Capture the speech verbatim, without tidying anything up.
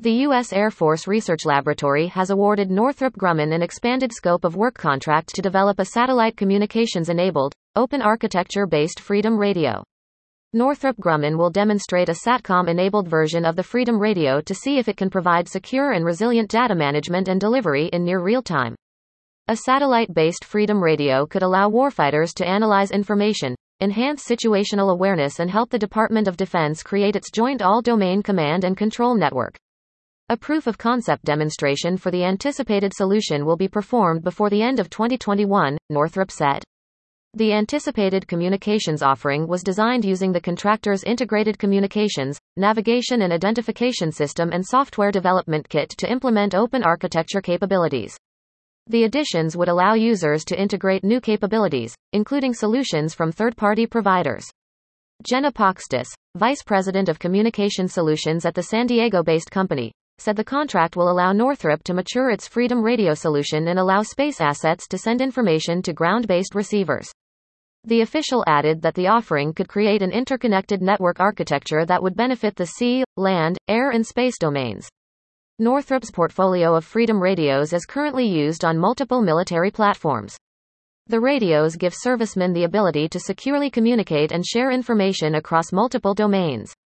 The U S Air Force Research Laboratory has awarded Northrop Grumman an expanded scope of work contract to develop a satellite communications-enabled, open architecture-based Freedom Radio. Northrop Grumman will demonstrate a SATCOM-enabled version of the Freedom Radio to see if it can provide secure and resilient data management and delivery in near real time. A satellite-based Freedom Radio could allow warfighters to analyze information, enhance situational awareness, and help the Department of Defense create its joint all-domain command and control network. A proof-of-concept demonstration for the anticipated solution will be performed before the end of twenty twenty-one, Northrop said. The anticipated communications offering was designed using the contractor's integrated communications, navigation and identification system and software development kit to implement open architecture capabilities. The additions would allow users to integrate new capabilities, including solutions from third-party providers. Jenna Poxtis, Vice President of Communication Solutions at the San Diego-based company, said the contract will allow Northrop to mature its Freedom Radio solution and allow space assets to send information to ground-based receivers. The official added that the offering could create an interconnected network architecture that would benefit the sea, land, air and space domains. Northrop's portfolio of Freedom Radios is currently used on multiple military platforms. The radios give servicemen the ability to securely communicate and share information across multiple domains.